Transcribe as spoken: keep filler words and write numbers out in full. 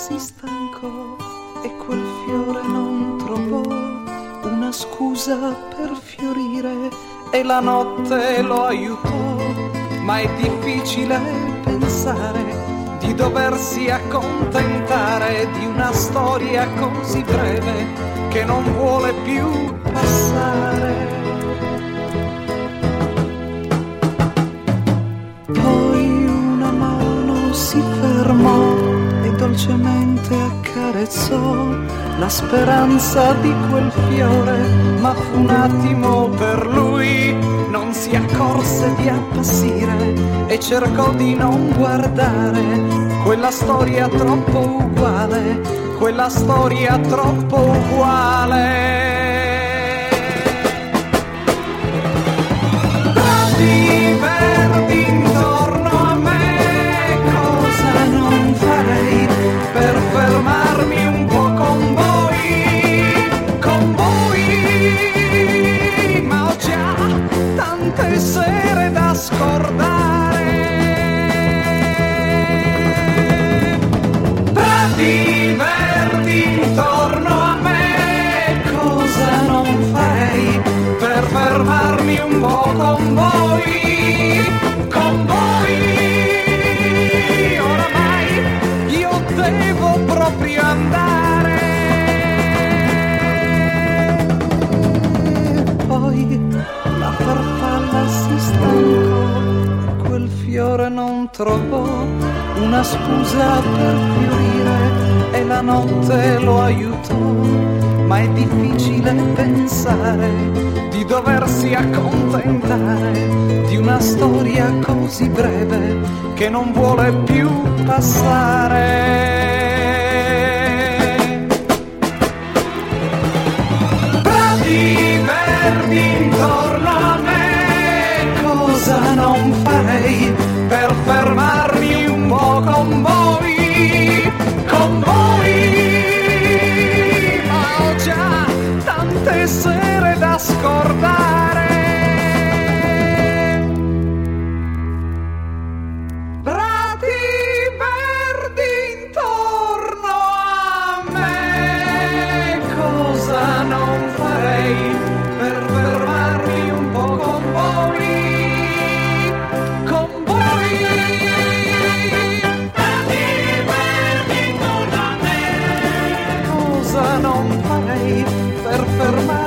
si stancò e quel fiore non trovò una scusa per fiorire e la notte lo aiutò, ma è difficile pensare di doversi accontentare di una storia così breve che non vuole più passare. Poi una mano si fermò e dolcemente accarezzò la speranza di quel fiore, ma fu un attimo per lui, non si accorse di appassire e cercò di non guardare quella storia troppo uguale, quella storia troppo uguale. Prati verdi intorno a me, cosa non farei per fermarmi un po' con voi, con voi, ma ho già tante sere da scordare. Prati verdi intorno a me, cosa non farei per fermarmi un po' con voi, con voi. Oramai io devo proprio andare. E poi la farfalla si stancò, quel fiore non trovò una scusa per fiorire e la notte lo aiutò, ma è difficile pensare di doversi accontentare di una storia così breve che non vuole più passare. Prati verdi intorno a me, cosa non farei per fermarmi un po' con voi, con voi, ma ho già tante sere da scordare. Prati verdi intorno a me, cosa non farei per fermarmi un po' con voi, con voi. Prati verdi intorno a me, cosa non farei per fermarmi